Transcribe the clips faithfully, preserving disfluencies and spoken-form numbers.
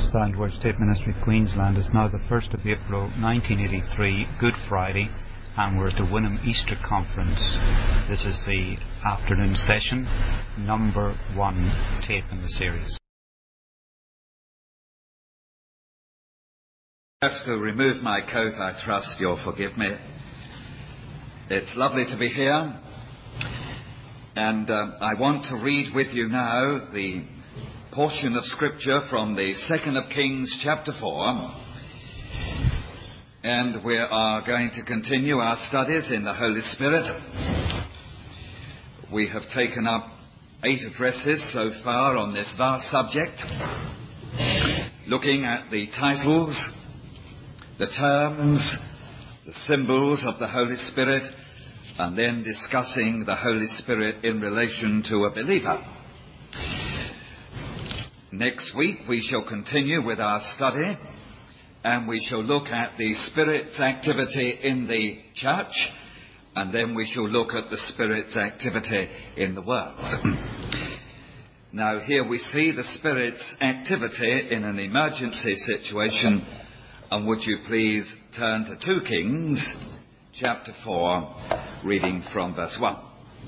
Stand Word State Ministry, Queensland. It's now the first of April nineteen eighty-three, Good Friday, and we're at the Wynnum Easter Conference. This is the afternoon session, number one tape in the series. I have to remove my coat. I trust you'll forgive me. It's lovely to be here, and uh, I want to read with you now the portion of Scripture from the second of Kings chapter four, and we are going to continue our studies in the Holy Spirit. We have taken up eight addresses so far on this vast subject, looking at the titles, the terms, the symbols of the Holy Spirit, and then discussing the Holy Spirit in relation to a believer. Next week we shall continue with our study, and we shall look at the Spirit's activity in the church, and then we shall look at the Spirit's activity in the world. Now here we see the Spirit's activity in an emergency situation, and would you please turn to Second Kings chapter four, reading from verse one.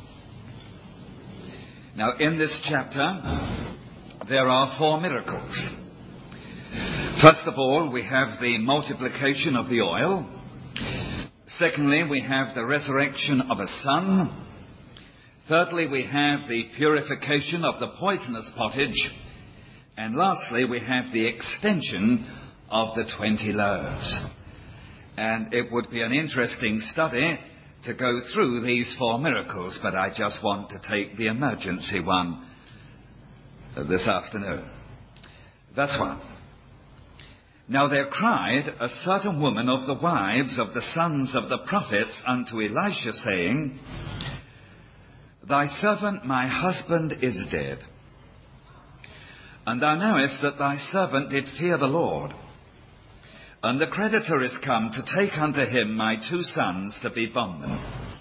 Now in this chapter there are four miracles. First of all, we have the multiplication of the oil. Secondly, we have the resurrection of a son. Thirdly, we have the purification of the poisonous pottage. And lastly, we have the extension of the twenty loaves. And it would be an interesting study to go through these four miracles, but I just want to take the emergency one this afternoon. Verse one. Now there cried a certain woman of the wives of the sons of the prophets unto Elisha, saying, Thy servant my husband is dead, and thou knowest that thy servant did fear the Lord, and the creditor is come to take unto him my two sons to be bondmen.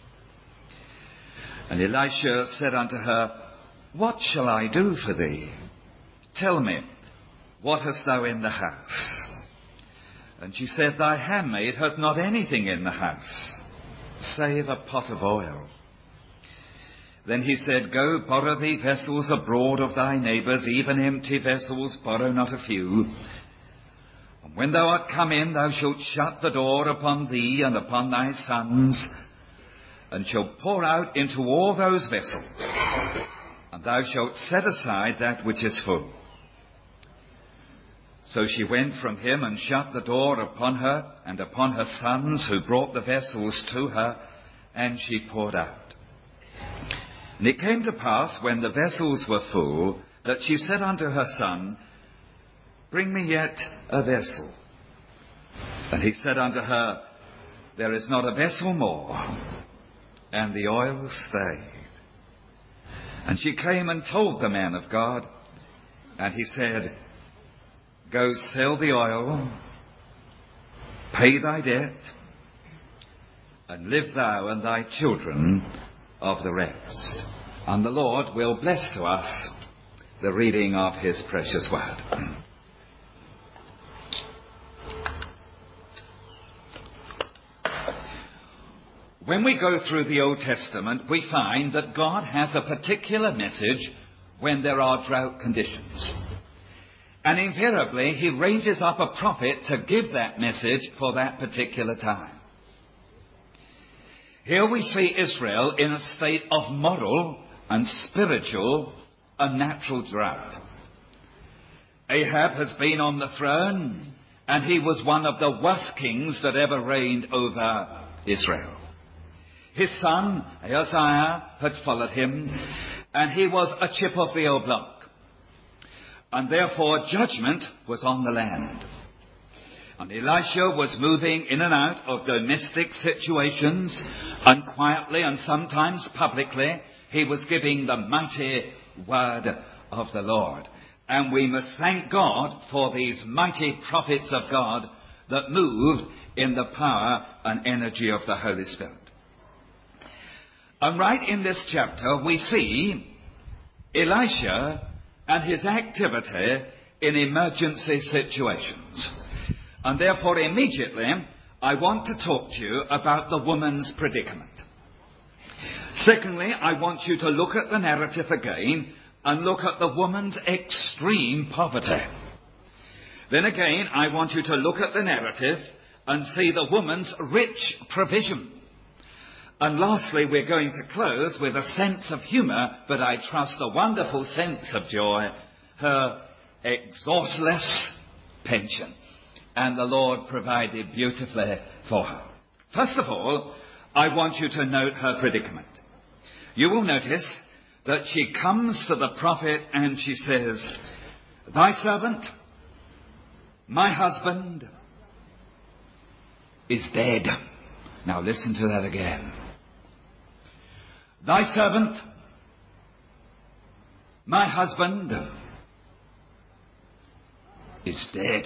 And Elisha said unto her, What shall I do for thee? Tell me, what hast thou in the house? And she said, Thy handmaid hath not anything in the house, save a pot of oil. Then he said, Go, borrow thee vessels abroad of thy neighbours, even empty vessels, borrow not a few. And when thou art come in, thou shalt shut the door upon thee and upon thy sons, and shalt pour out into all those vessels, and thou shalt set aside that which is full. So she went from him and shut the door upon her and upon her sons, who brought the vessels to her, and she poured out. And it came to pass, when the vessels were full, that she said unto her son, Bring me yet a vessel. And he said unto her, There is not a vessel more. And the oil stayed. And she came and told the man of God, and he said, Go sell the oil, pay thy debt, and live thou and thy children of the rest. And the Lord will bless to us the reading of his precious word. When we go through the Old Testament, we find that God has a particular message when there are drought conditions. And invariably, he raises up a prophet to give that message for that particular time. Here we see Israel in a state of moral and spiritual and natural drought. Ahab has been on the throne, and he was one of the worst kings that ever reigned over Israel. His son, Ahaziah, had followed him, and he was a chip of the old block. And therefore judgment was on the land. And Elisha was moving in and out of domestic situations, and quietly and sometimes publicly, he was giving the mighty word of the Lord. And we must thank God for these mighty prophets of God that moved in the power and energy of the Holy Spirit. And right in this chapter we see Elisha and his activity in emergency situations. And therefore, immediately, I want to talk to you about the woman's predicament. Secondly, I want you to look at the narrative again and look at the woman's extreme poverty. Then again, I want you to look at the narrative and see the woman's rich provision. And lastly, we're going to close with a sense of humour, but I trust a wonderful sense of joy, her exhaustless pension. And the Lord provided beautifully for her. First of all, I want you to note her predicament. You will notice that she comes to the prophet and she says, "Thy servant, my husband, is dead." Now listen to that again. Thy servant, my husband, is dead.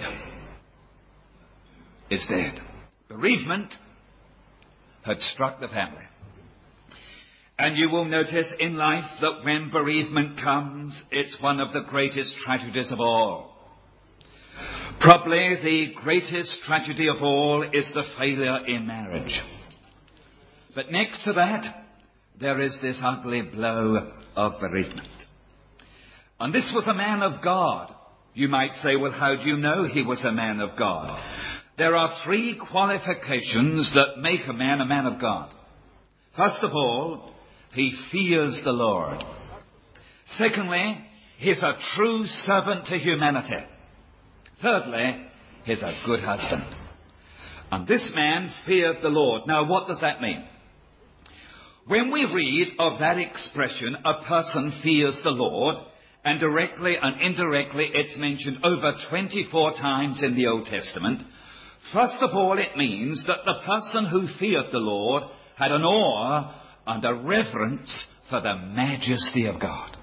Is dead. Bereavement had struck the family. And you will notice in life that when bereavement comes, it's one of the greatest tragedies of all. Probably the greatest tragedy of all is the failure in marriage. But next to that, there is this ugly blow of bereavement. And this was a man of God. You might say, well, how do you know he was a man of God? There are three qualifications that make a man a man of God. First of all, he fears the Lord. Secondly, he's a true servant to humanity. Thirdly, he's a good husband. And this man feared the Lord. Now, what does that mean? When we read of that expression, a person fears the Lord, and directly and indirectly it's mentioned over twenty-four times in the Old Testament, first of all it means that the person who feared the Lord had an awe and a reverence for the majesty of God.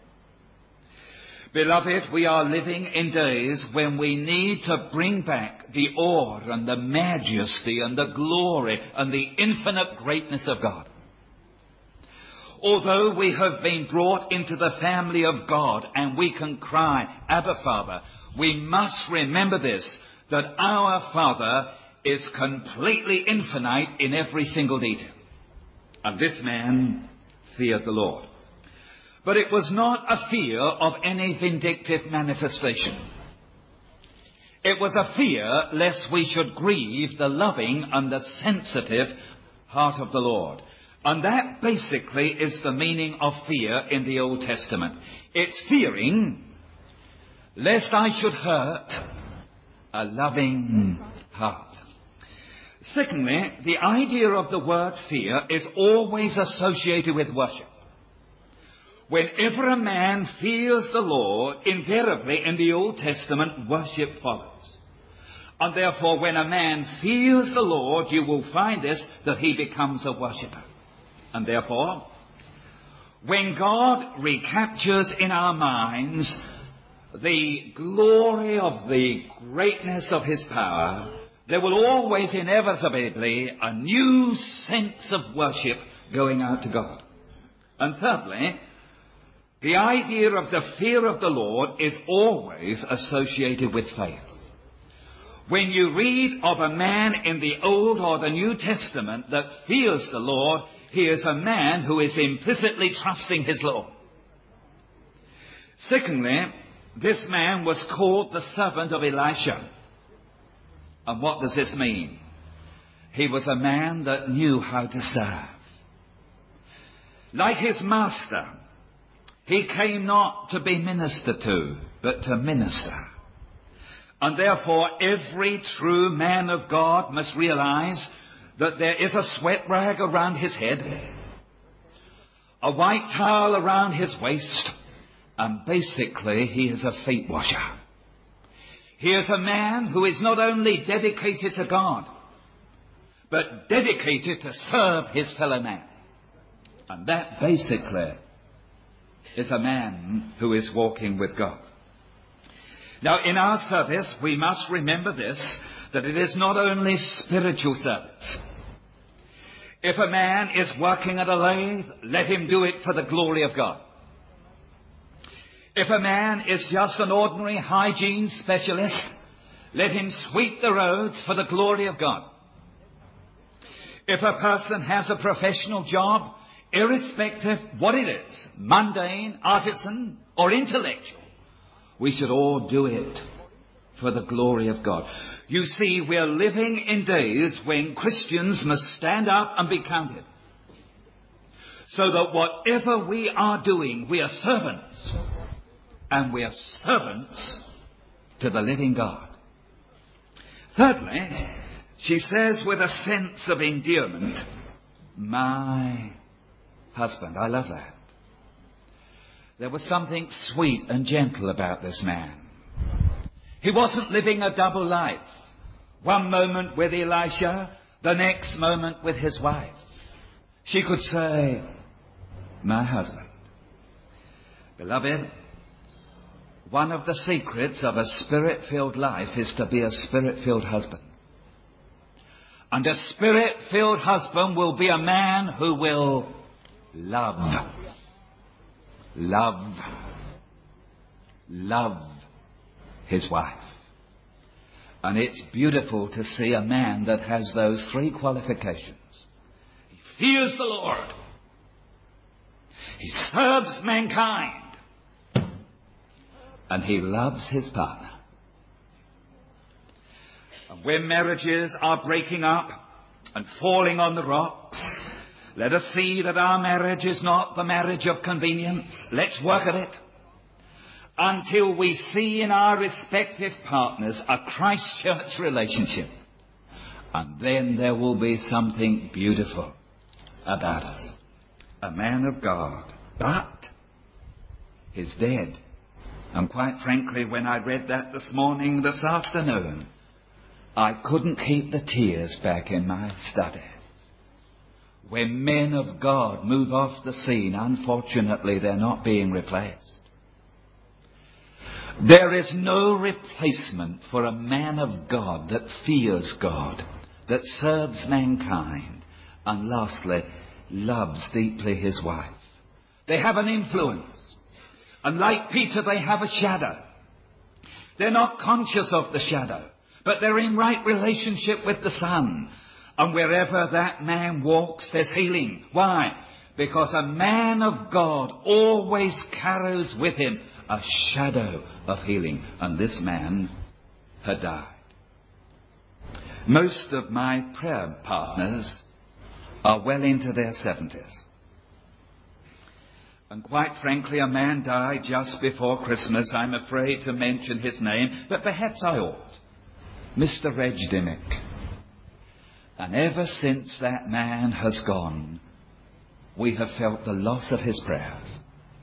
Beloved, we are living in days when we need to bring back the awe and the majesty and the glory and the infinite greatness of God. Although we have been brought into the family of God and we can cry, Abba, Father, we must remember this, that our Father is completely infinite in every single detail. And this man feared the Lord. But it was not a fear of any vindictive manifestation. It was a fear lest we should grieve the loving and the sensitive heart of the Lord. And that basically is the meaning of fear in the Old Testament. It's fearing lest I should hurt a loving heart. Secondly, the idea of the word fear is always associated with worship. Whenever a man fears the Lord, invariably in the Old Testament, worship follows. And therefore, when a man fears the Lord, you will find this, that he becomes a worshipper. And therefore, when God recaptures in our minds the glory of the greatness of his power, there will always inevitably be a new sense of worship going out to God. And thirdly, the idea of the fear of the Lord is always associated with faith. When you read of a man in the Old or the New Testament that fears the Lord, he is a man who is implicitly trusting his Lord. Secondly, this man was called the servant of Elisha. And what does this mean? He was a man that knew how to serve. Like his master, he came not to be ministered to, but to minister. And therefore, every true man of God must realize that there is a sweat rag around his head, a white towel around his waist, and basically he is a feet washer. He is a man who is not only dedicated to God, but dedicated to serve his fellow man. And that basically is a man who is walking with God. Now, in our service, we must remember this, that it is not only spiritual service. If a man is working at a lathe, let him do it for the glory of God. If a man is just an ordinary hygiene specialist, let him sweep the roads for the glory of God. If a person has a professional job, irrespective what it is, mundane, artisan, or intellectual, we should all do it for the glory of God. You see, we are living in days when Christians must stand up and be counted. So that whatever we are doing, we are servants. And we are servants to the living God. Thirdly, she says with a sense of endearment, my husband. I love that. There was something sweet and gentle about this man. He wasn't living a double life. One moment with Elisha, the next moment with his wife. She could say, my husband. Beloved, one of the secrets of a Spirit-filled life is to be a Spirit-filled husband. And a Spirit-filled husband will be a man who will love. Love. Love his wife. And it's beautiful to see a man that has those three qualifications. He fears the Lord. He serves mankind. And he loves his partner. And when marriages are breaking up and falling on the rocks, let us see that our marriage is not the marriage of convenience. Let's work at it until we see in our respective partners a Christ Church relationship. And then there will be something beautiful about us. A man of God. But he's dead. And quite frankly, when I read that this morning, this afternoon, I couldn't keep the tears back in my study. When men of God move off the scene, unfortunately, they're not being replaced. There is no replacement for a man of God that fears God, that serves mankind, and lastly, loves deeply his wife. They have an influence. And like Peter, they have a shadow. They're not conscious of the shadow, but they're in right relationship with the sun. And wherever that man walks, there's healing. Why? Because a man of God always carries with him a shadow of healing. And this man had died. Most of my prayer partners are well into their seventies. And quite frankly, a man died just before Christmas. I'm afraid to mention his name, but perhaps I ought. Mister Reg Dimmick. And ever since that man has gone, we have felt the loss of his prayers.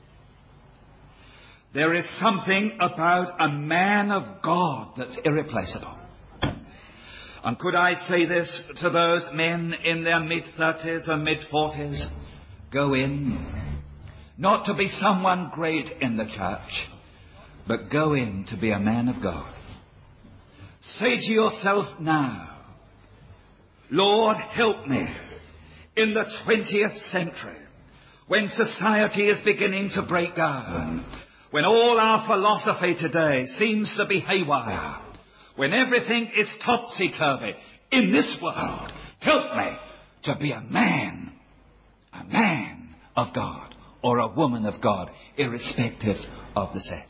There is something about a man of God that's irreplaceable. And could I say this to those men in their mid-thirties and mid-forties? Go in. Not to be someone great in the church, but go in to be a man of God. Say to yourself now, Lord, help me in the twentieth century, when society is beginning to break down, when all our philosophy today seems to be haywire, when everything is topsy-turvy in this world, help me to be a man, a man of God. Or a woman of God, irrespective of the sex.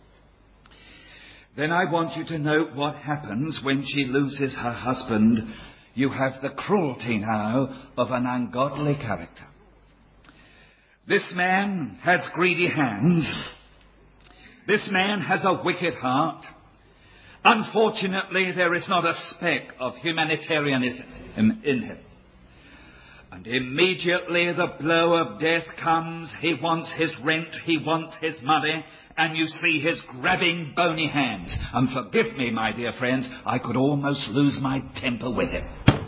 Then I want you to note what happens when she loses her husband. You have the cruelty now of an ungodly character. This man has greedy hands. This man has a wicked heart. Unfortunately, there is not a speck of humanitarianism in him. And immediately the blow of death comes. He wants his rent. He wants his money. And you see his grabbing bony hands. And forgive me, my dear friends, I could almost lose my temper with him.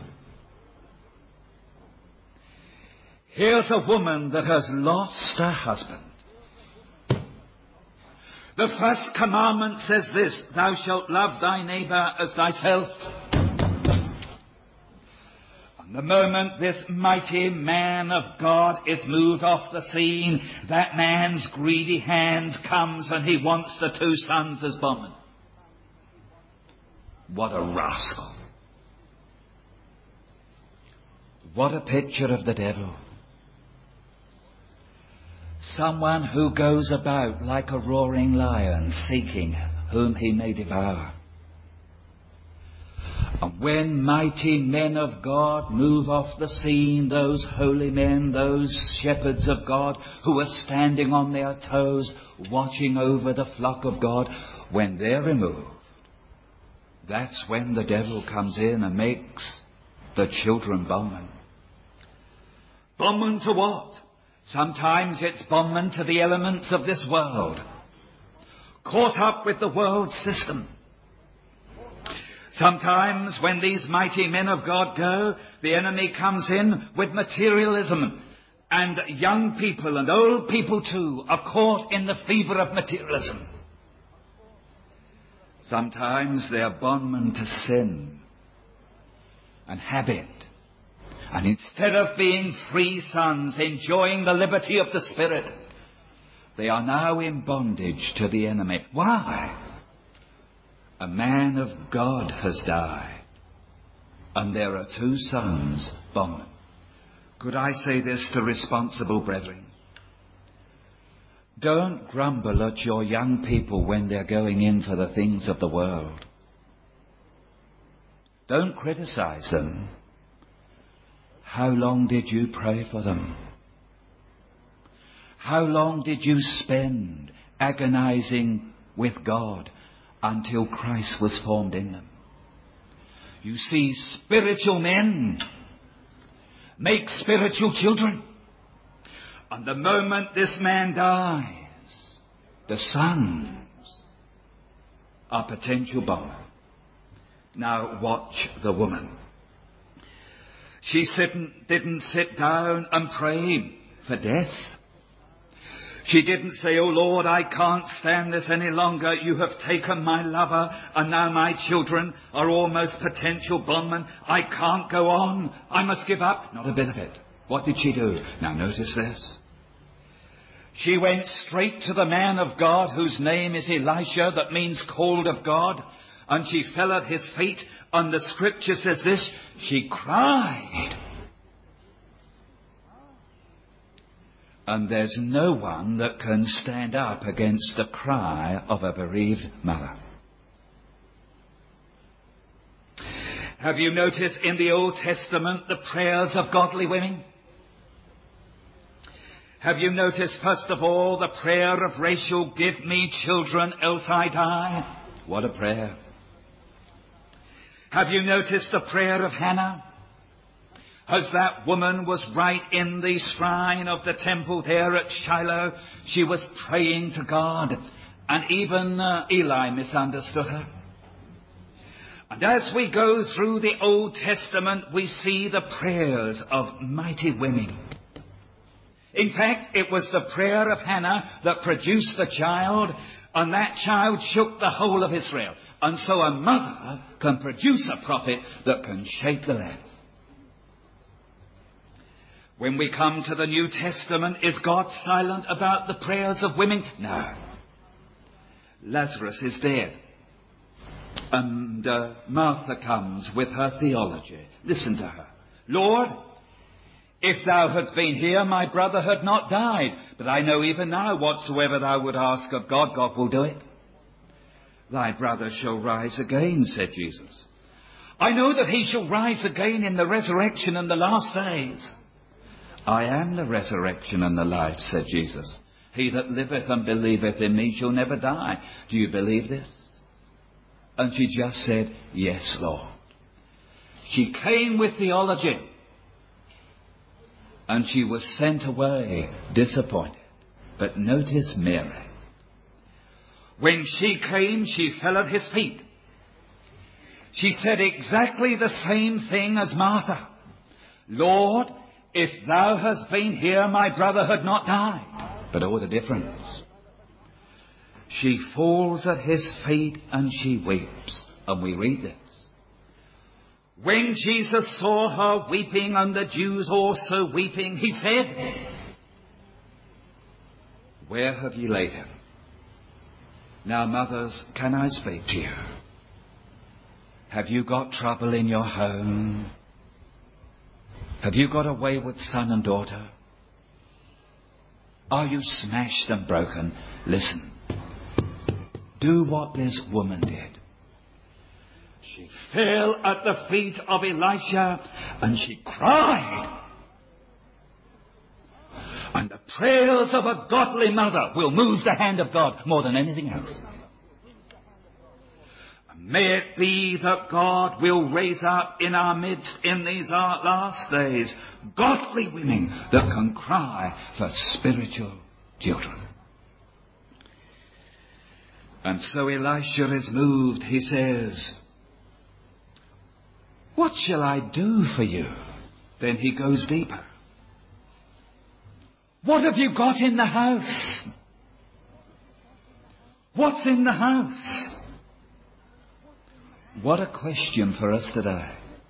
Here's a woman that has lost her husband. The first commandment says this, thou shalt love thy neighbour as thyself. And the moment this mighty man of God is moved off the scene, that man's greedy hand comes and he wants the two sons as bondmen. What a rascal. What a picture of the devil. Someone who goes about like a roaring lion, seeking whom he may devour. And when mighty men of God move off the scene, those holy men, those shepherds of God who are standing on their toes, watching over the flock of God, when they're removed, that's when the devil comes in and makes the children bondmen. Bondmen to what? Sometimes it's bondmen to the elements of this world, caught up with the world system. Sometimes when these mighty men of God go, the enemy comes in with materialism, and young people and old people too are caught in the fever of materialism. Sometimes they are bondmen to sin and habit. And instead of being free sons, enjoying the liberty of the Spirit, they are now in bondage to the enemy. Why? A man of God has died, and there are two sons, bondmen. Could I say this to responsible brethren? Don't grumble at your young people when they're going in for the things of the world. Don't criticize them. How long did you pray for them? How long did you spend agonizing with God until Christ was formed in them? You see, spiritual men make spiritual children. And the moment this man dies, the sons are potential bondmen. Now watch the woman. She didn't, didn't sit down and pray for death. She didn't say, "Oh Lord, I can't stand this any longer. You have taken my lover, and now my children are almost potential bondmen. I can't go on. I must give up." Not a bit of it. What did she do? Now notice this. She went straight to the man of God, whose name is Elisha, that means called of God, and she fell at his feet, and the scripture says this, she cried. And there's no one that can stand up against the cry of a bereaved mother. Have you noticed in the Old Testament the prayers of godly women? Have you noticed, first of all, the prayer of Rachel, "Give me children, else I die"? What a prayer. Have you noticed the prayer of Hannah? As that woman was right in the shrine of the temple there at Shiloh, she was praying to God, and even uh, Eli misunderstood her. And as we go through the Old Testament, we see the prayers of mighty women. In fact, it was the prayer of Hannah that produced the child, and that child shook the whole of Israel. And so a mother can produce a prophet that can shake the land. When we come to the New Testament, is God silent about the prayers of women? No. Lazarus is dead. And uh, Martha comes with her theology. Listen to her. "Lord, if thou hadst been here, my brother had not died. But I know even now whatsoever thou would ask of God, God will do it." "Thy brother shall rise again," said Jesus. "I know that he shall rise again in the resurrection in the last days." "I am the resurrection and the life," said Jesus. "He that liveth and believeth in me shall never die." Do you believe this? And she just said, "Yes, Lord." She came with theology. And she was sent away disappointed. But notice Mary. When she came, she fell at his feet. She said exactly the same thing as Martha. "Lord, if thou hadst been here, my brother had not died." But oh, the difference. She falls at his feet and she weeps. And we read this. When Jesus saw her weeping and the Jews also weeping, he said, "Where have ye laid him?" Now, mothers, can I speak to you? Have you got trouble in your home? Have you got a wayward son and daughter? Are you smashed and broken? Listen. Do what this woman did. She fell at the feet of Elisha and she cried. And the prayers of a godly mother will move the hand of God more than anything else. May it be that God will raise up in our midst in these our last days godly women that can cry for spiritual children. And so Elisha is moved. He says, "What shall I do for you?" Then he goes deeper. "What have you got in the house?" What's in the house? What a question for us today.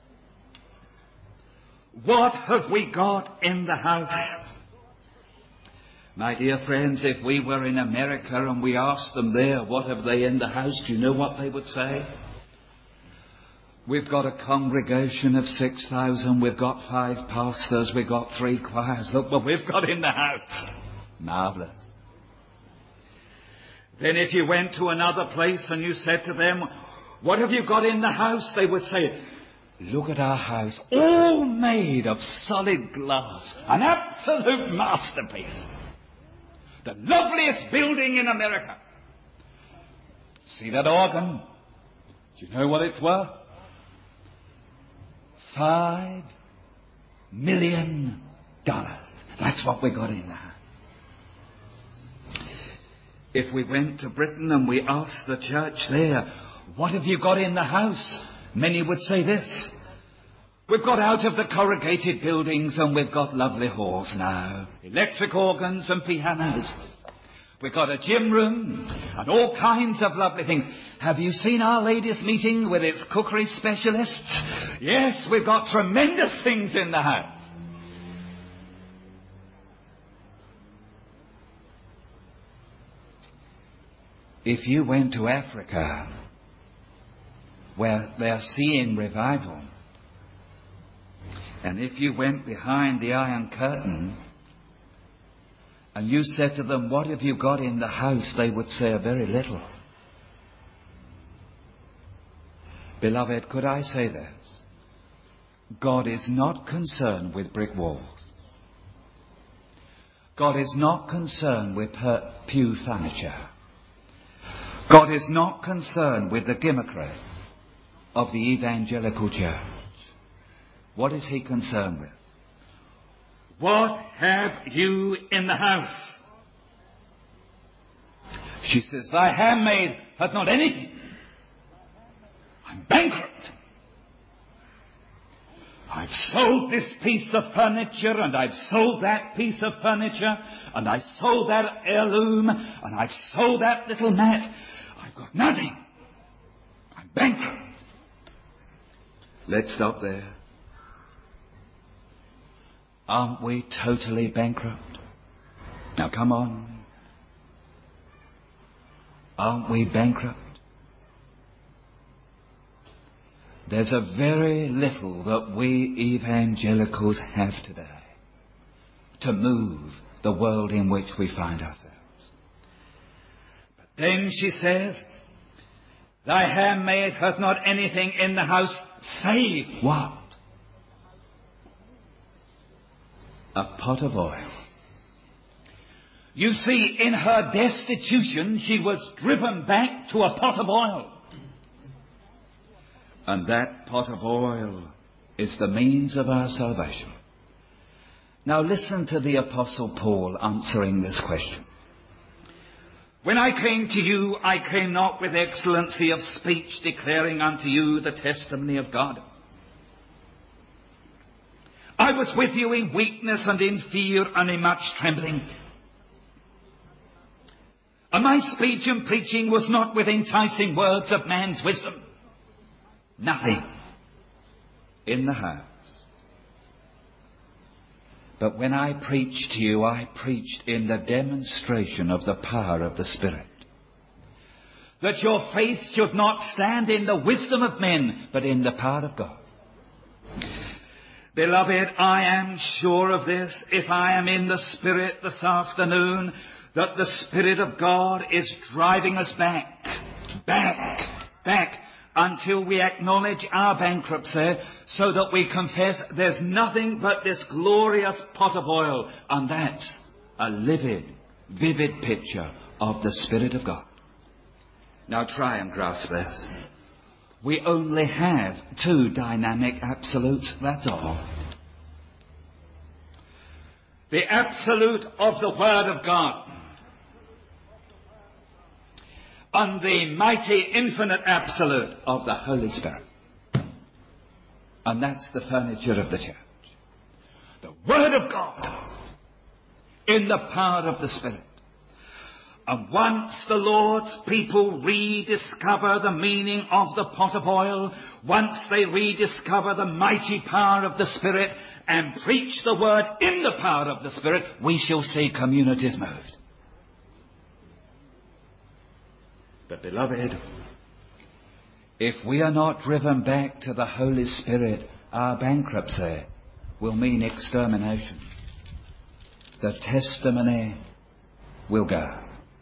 What have we got in the house? My dear friends, if we were in America and we asked them there, what have they in the house, do you know what they would say? We've got a congregation of six thousand, we've got five pastors, we've got three choirs. Look what we've got in the house. Marvellous. Then if you went to another place and you said to them, "What have you got in the house?" they would say, "Look at our house, all made of solid glass, an absolute masterpiece. The loveliest building in America. See that organ? Do you know what it's worth? Five million dollars. That's what we got in the house." If we went to Britain and we asked the church there, "What have you got in the house?" many would say this: "We've got out of the corrugated buildings and we've got lovely halls now. Electric organs and pianos. We've got a gym room and all kinds of lovely things. Have you seen our ladies' meeting with its cookery specialists? Yes, we've got tremendous things in the house." If you went to Africa, where they're seeing revival, and if you went behind the Iron Curtain and you said to them, "What have you got in the house?" they would say, "A very little." Beloved, could I say this? God is not concerned with brick walls. God is not concerned with per- pew furniture. God is not concerned with the gimmickry of the evangelical church. What is he concerned with? What have you in the house? She says, "Thy handmaid hath not anything. I'm bankrupt. I've sold this piece of furniture, and I've sold that piece of furniture, and I sold that heirloom, and I've sold that little mat. I've got nothing. I'm bankrupt." Let's stop there. Aren't we totally bankrupt? Now come on. Aren't we bankrupt? There's a very little that we evangelicals have today to move the world in which we find ourselves. But then she says, "Thy handmaid hath not anything in the house save" what? A pot of oil. You see, in her destitution, she was driven back to a pot of oil. And that pot of oil is the means of our salvation. Now listen to the Apostle Paul answering this question. "When I came to you, I came not with excellency of speech, declaring unto you the testimony of God. I was with you in weakness and in fear and in much trembling. And my speech and preaching was not with enticing words of man's wisdom. Nothing. in the house. But when I preached to you, I preached in the demonstration of the power of the Spirit. That your faith should not stand in the wisdom of men, but in the power of God. Beloved, I am sure of this, if I am in the Spirit this afternoon, that the Spirit of God is driving us back, back, back, until we acknowledge our bankruptcy, so that we confess there's nothing but this glorious pot of oil, and that's a livid, vivid picture of the Spirit of God. Now try and grasp this. We only have two dynamic absolutes, that's all. The absolute of the Word of God, and the mighty infinite absolute of the Holy Spirit. And that's the furniture of the church. The Word of God in the power of the Spirit. And once the Lord's people rediscover the meaning of the pot of oil, once they rediscover the mighty power of the Spirit and preach the Word in the power of the Spirit, we shall see communities moved. But beloved, if we are not driven back to the Holy Spirit, our bankruptcy will mean extermination. The testimony will go.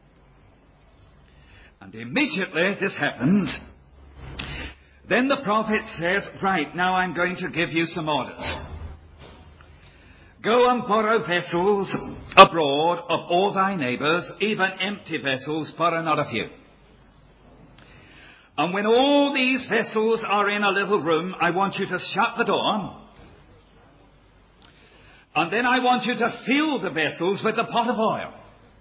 And immediately this happens, then the prophet says, right, now I'm going to give you some orders. Go and borrow vessels abroad of all thy neighbours, even empty vessels, borrow not a few. And when all these vessels are in a little room, I want you to shut the door. And then I want you to fill the vessels with the pot of oil.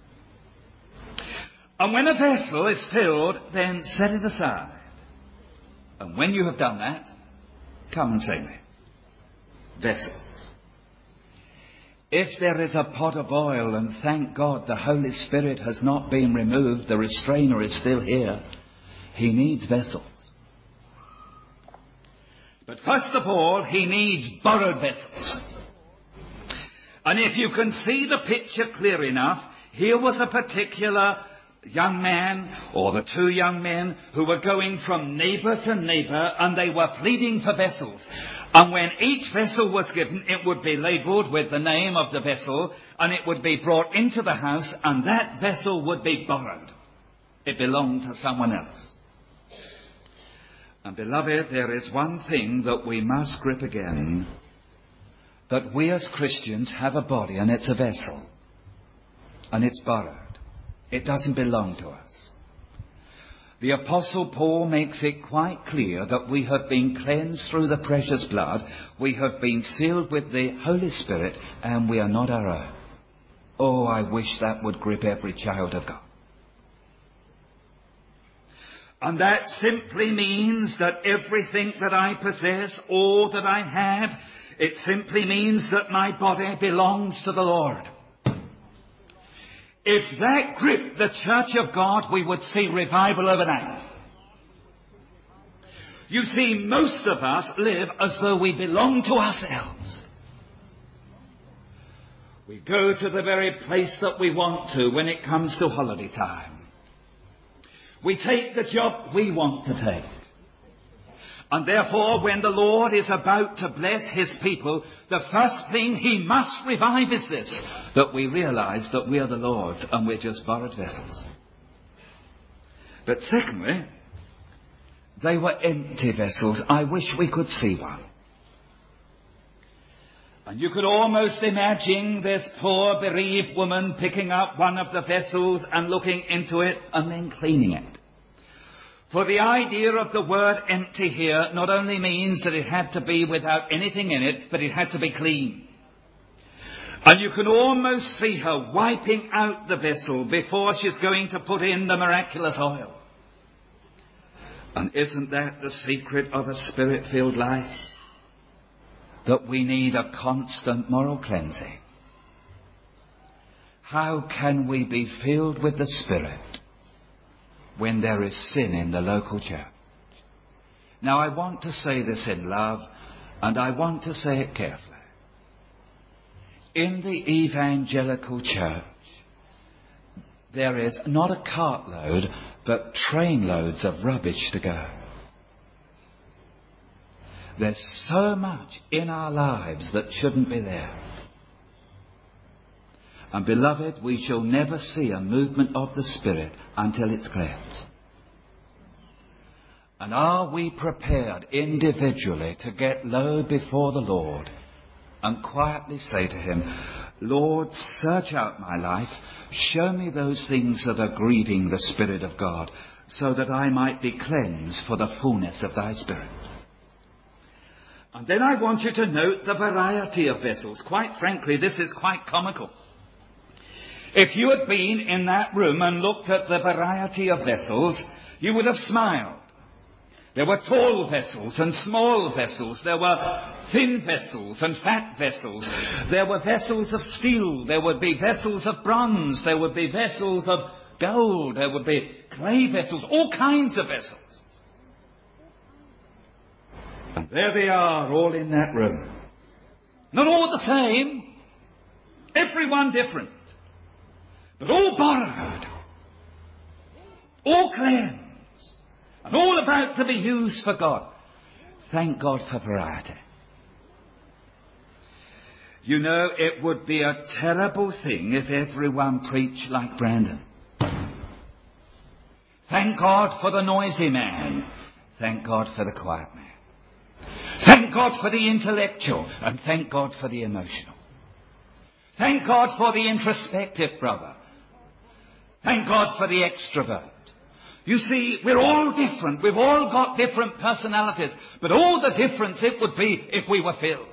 And when a vessel is filled, then set it aside. And when you have done that, come and see me. Vessels. If there is a pot of oil, and thank God the Holy Spirit has not been removed, the restrainer is still here, he needs vessels. But first of all, he needs borrowed vessels. And if you can see the picture clear enough, here was a particular young man, or the two young men, who were going from neighbour to neighbour, and they were pleading for vessels. And when each vessel was given, it would be labelled with the name of the vessel, and it would be brought into the house, and that vessel would be borrowed. It belonged to someone else. And beloved, there is one thing that we must grip again, that we as Christians have a body, and it's a vessel, and it's borrowed. It doesn't belong to us. The Apostle Paul makes it quite clear that we have been cleansed through the precious blood, we have been sealed with the Holy Spirit, and we are not our own. Oh, I wish that would grip every child of God. And that simply means that everything that I possess, all that I have, it simply means that my body belongs to the Lord. If that gripped the church of God, we would see revival overnight. You see, most of us live as though we belong to ourselves. We go to the very place that we want to when it comes to holiday time. We take the job we want to take. And therefore, when the Lord is about to bless his people, the first thing he must revive is this, that we realize that we are the Lord's and we're just borrowed vessels. But secondly, they were empty vessels. I wish we could see one. And you could almost imagine this poor bereaved woman picking up one of the vessels and looking into it and then cleaning it. For the idea of the word empty here not only means that it had to be without anything in it, but it had to be clean. And you can almost see her wiping out the vessel before she's going to put in the miraculous oil. And isn't that the secret of a Spirit-filled life? That we need a constant moral cleansing. How can we be filled with the Spirit when there is sin in the local church? Now, I want to say this in love, And I want to say it carefully. In the evangelical church, there is not a cartload, but trainloads of rubbish to go. There's so much in our lives that shouldn't be there. And beloved, we shall never see a movement of the Spirit until it's cleansed. And are we prepared individually to get low before the Lord and quietly say to Him, Lord, search out my life, show me those things that are grieving the Spirit of God, so that I might be cleansed for the fullness of thy Spirit. And then I want you to note the variety of vessels. Quite frankly, this is quite comical. If you had been in that room and looked at the variety of vessels, you would have smiled. There were tall vessels and small vessels. There were thin vessels and fat vessels. There were vessels of steel. There would be vessels of bronze. There would be vessels of gold. There would be clay vessels. All kinds of vessels. And there they are, all in that room. Not all the same. Everyone different. But all borrowed. All cleansed. And all about to be used for God. Thank God for variety. You know, it would be a terrible thing if everyone preached like Brandon. Thank God for the noisy man. Thank God for the quiet man. Thank God for the intellectual. And thank God for the emotional. Thank God for the introspective brother. Thank God for the extrovert. You see, we're all different. We've all got different personalities. But all the difference it would be if we were filled.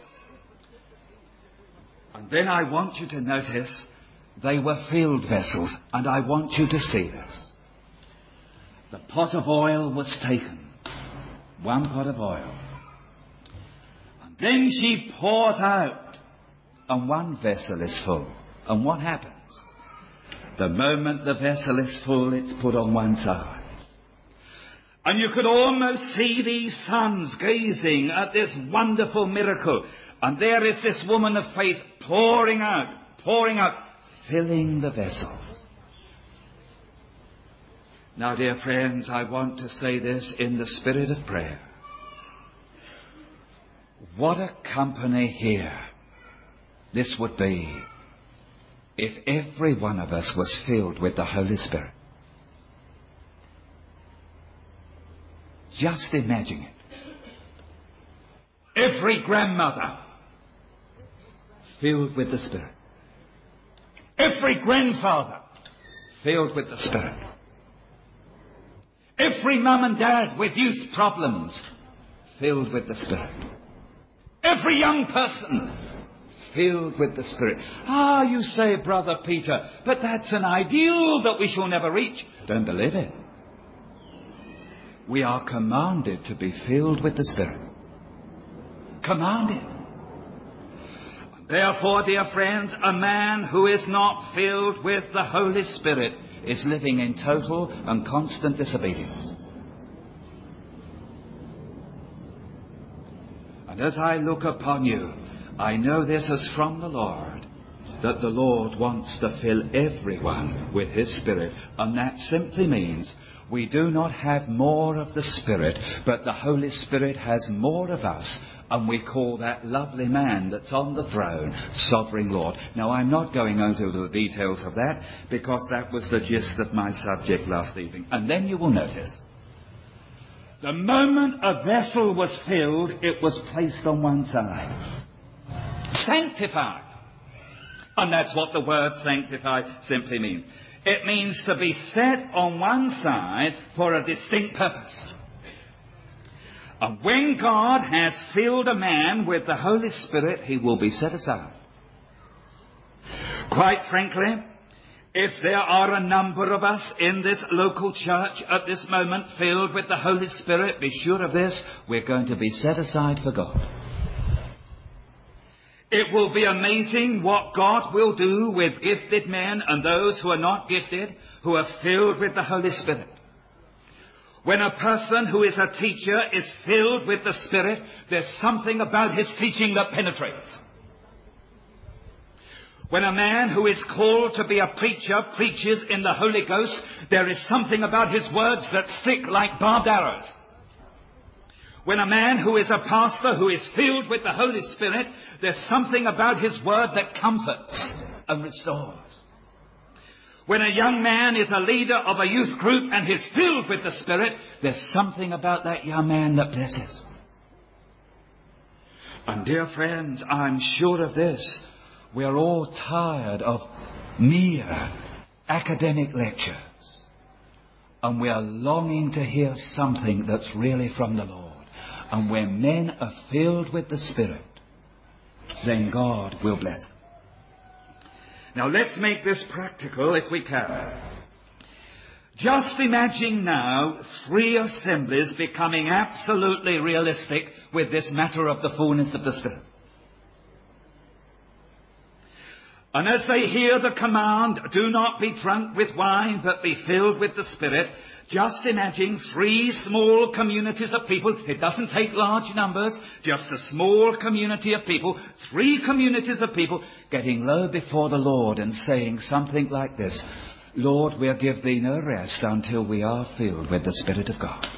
And then I want you to notice they were filled vessels. And I want you to see this. The pot of oil was taken. One pot of oil. And then she poured out. And one vessel is full. And what happens? The moment the vessel is full, it's put on one side. And you could almost see these sons gazing at this wonderful miracle. And there is this woman of faith pouring out, pouring out, filling the vessels. Now, dear friends, I want to say this in the spirit of prayer. What a company here this would be if every one of us was filled with the Holy Spirit. Just imagine it. Every grandmother filled with the Spirit. Every grandfather filled with the Spirit. Every mum and dad with youth problems filled with the Spirit. Every young person filled with the Spirit. Ah, you say, Brother Peter, but that's an ideal that we shall never reach. Don't believe it. We are commanded to be filled with the Spirit. Commanded. Therefore, dear friends, a man who is not filled with the Holy Spirit is living in total and constant disobedience. And as I look upon you, I know this is from the Lord, that the Lord wants to fill everyone with His Spirit. And that simply means we do not have more of the Spirit, but the Holy Spirit has more of us. And we call that lovely man that's on the throne Sovereign Lord. Now, I'm not going into the details of that, because that was the gist of my subject last evening. And then you will notice, the moment a vessel was filled, it was placed on one side. Sanctified. And that's what the word sanctified simply means. It means to be set on one side for a distinct purpose. And when God has filled a man with the Holy Spirit, he will be set aside. Quite frankly, if there are a number of us in this local church at this moment filled with the Holy Spirit, be sure of this, we're going to be set aside for God. It will be amazing what God will do with gifted men and those who are not gifted, who are filled with the Holy Spirit. When a person who is a teacher is filled with the Spirit, there's something about his teaching that penetrates. When a man who is called to be a preacher preaches in the Holy Ghost, there is something about his words that stick like barbed arrows. When a man who is a pastor who is filled with the Holy Spirit, there's something about his word that comforts and restores. When a young man is a leader of a youth group and is filled with the Spirit, there's something about that young man that blesses. And dear friends, I'm sure of this. We are all tired of mere academic lectures. And we are longing to hear something that's really from the Lord. And when men are filled with the Spirit, then God will bless them. Now let's make this practical if we can. Just imagine now three assemblies becoming absolutely realistic with this matter of the fullness of the Spirit. And as they hear the command, do not be drunk with wine, but be filled with the Spirit, just imagine three small communities of people. It doesn't take large numbers, just a small community of people, three communities of people getting low before the Lord and saying something like this: Lord, we'll give thee no rest until we are filled with the Spirit of God.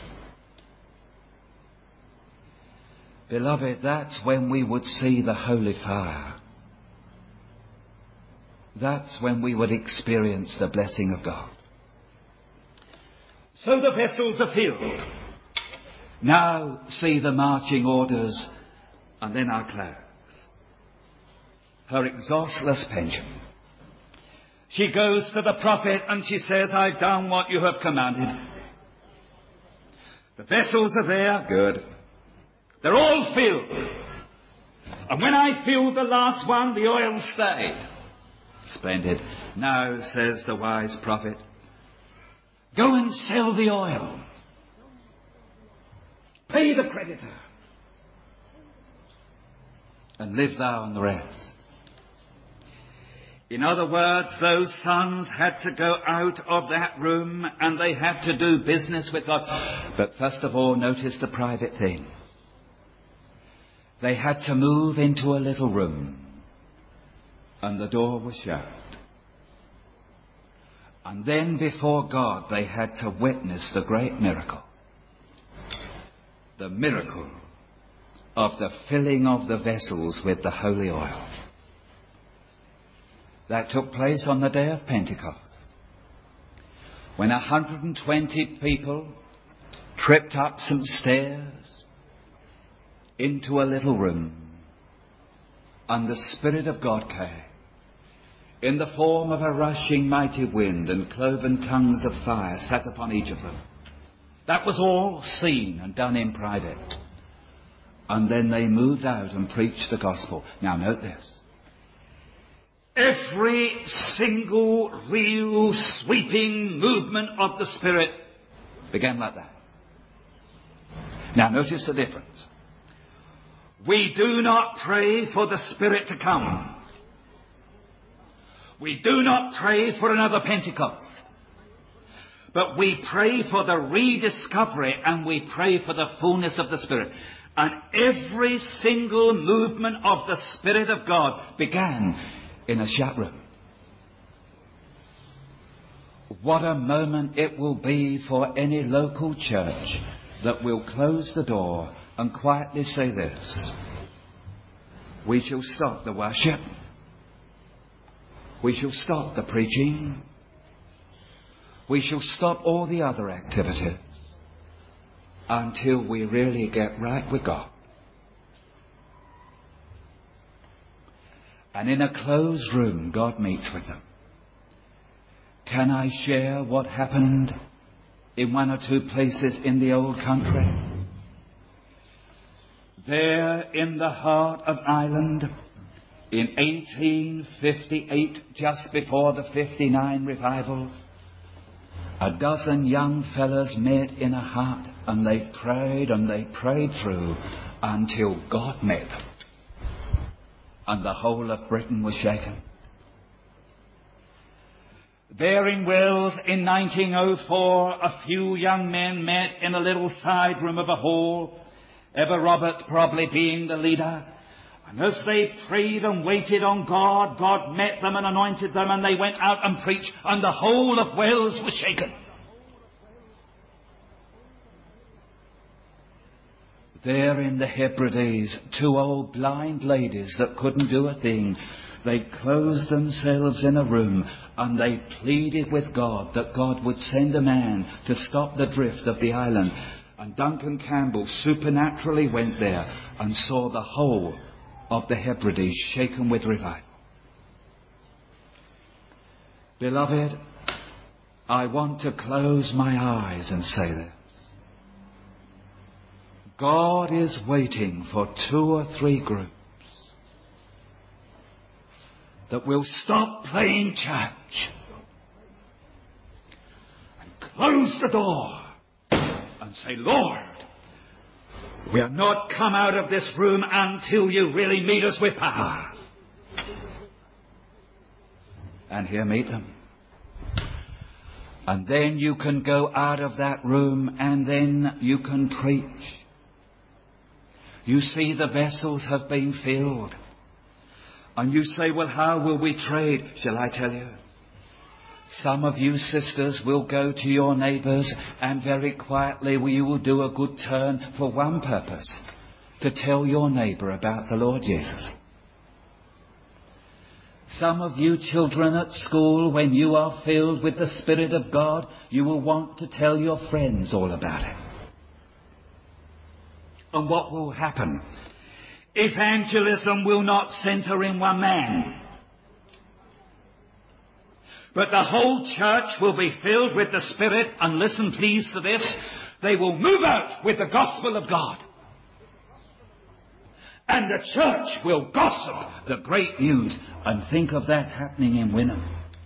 Beloved, that's when we would see the holy fire. That's when we would experience the blessing of God. So the vessels are filled. Now see the marching orders, and then our close. Her exhaustless pension. She goes to the prophet and she says, I've done what you have commanded. The vessels are there. Good. They're all filled. And when I filled the last one, the oil stayed. Splendid. Now, says the wise prophet, go and sell the oil. Pay the creditor. And live thou on the rest. In other words, those sons had to go out of that room and they had to do business with God. But first of all, notice the private thing. They had to move into a little room. And the door was shut. And then before God they had to witness the great miracle. The miracle of the filling of the vessels with the holy oil. That took place on the day of Pentecost. When one hundred twenty people tripped up some stairs into a little room. And the Spirit of God came. In the form of a rushing mighty wind, and cloven tongues of fire sat upon each of them. That was all seen and done in private. And then they moved out and preached the gospel. Now note this. Every single real sweeping movement of the Spirit began like that. Now notice the difference. We do not pray for the Spirit to come. We do not pray for another Pentecost. But we pray for the rediscovery and we pray for the fullness of the Spirit. And every single movement of the Spirit of God began in a shut room. What a moment it will be for any local church that will close the door and quietly say this: we shall stop the worship. We shall stop the preaching. We shall stop all the other activities until we really get right with God. And in a closed room, God meets with them. Can I share what happened in one or two places in the old country? There in the heart of Ireland, in eighteen fifty-eight, just before the fifty-nine revival, a dozen young fellas met in a hut and they prayed and they prayed through until God met them. And the whole of Britain was shaken. There in Wales in nineteen oh four, a few young men met in a little side room of a hall, Ever Roberts probably being the leader. And as they prayed and waited on God, God met them and anointed them, and they went out and preached, and the whole of Wales was shaken. There in the Hebrides, two old blind ladies that couldn't do a thing, they closed themselves in a room and they pleaded with God that God would send a man to stop the drift of the island. And Duncan Campbell supernaturally went there and saw the whole of the Hebrides shaken with revival. Beloved, I want to close my eyes and say this. God is waiting for two or three groups that will stop playing church and close the door and say, Lord, we have not come out of this room until you really meet us with power. And here meet them. And then you can go out of that room and then you can preach. You see, the vessels have been filled. And you say, well, how will we trade? Shall I tell you? Some of you sisters will go to your neighbours and very quietly you will do a good turn for one purpose, to tell your neighbour about the Lord Jesus. Some of you children at school, when you are filled with the Spirit of God, you will want to tell your friends all about it. And what will happen? Evangelism will not centre in one man, but the whole church will be filled with the Spirit, and listen please to this, they will move out with the gospel of God. And the church will gossip the great news. And think of that happening in Wynnum.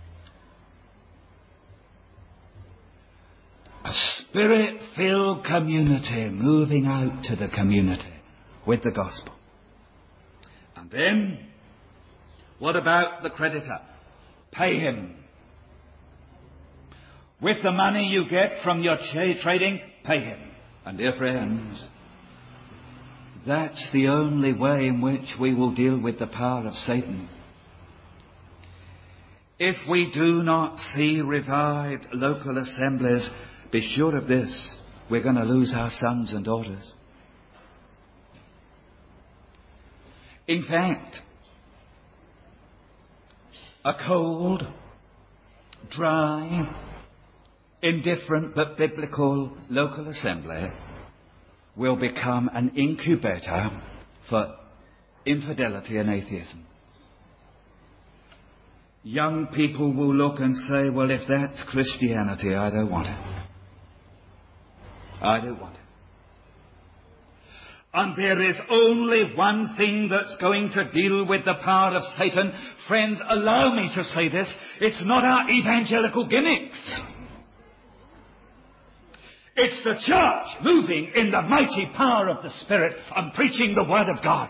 A Spirit-filled community moving out to the community with the gospel. And then, what about the creditor? Pay him. With the money you get from your tra- trading, pay him. And dear friends, that's the only way in which we will deal with the power of Satan. If we do not see revived local assemblies, be sure of this, we're going to lose our sons and daughters. In fact, a cold, dry, indifferent but biblical local assembly will become an incubator for infidelity and atheism. Young people will look and say, well, if that's Christianity, I don't want it. I don't want it. And there is only one thing that's going to deal with the power of Satan. Friends, allow me to say this. It's not our evangelical gimmicks. It's the church moving in the mighty power of the Spirit and preaching the Word of God.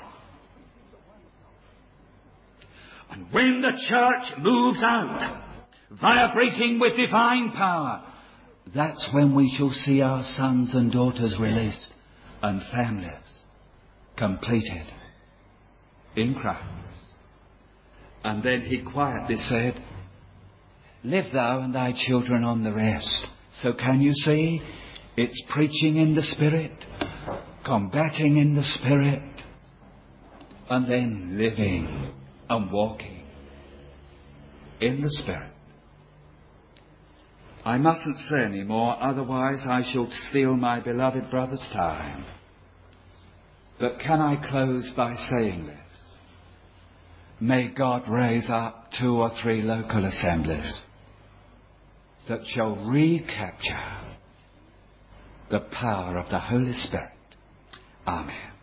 And when the church moves out, vibrating with divine power, that's when we shall see our sons and daughters released and families completed in Christ. And then he quietly said, live thou and thy children on the rest. So can you see? It's preaching in the Spirit, combating in the Spirit, and then living and walking in the Spirit. I mustn't say any more, otherwise I shall steal my beloved brother's time. But can I close by saying this? May God raise up two or three local assemblies that shall recapture the power of the Holy Spirit. Amen.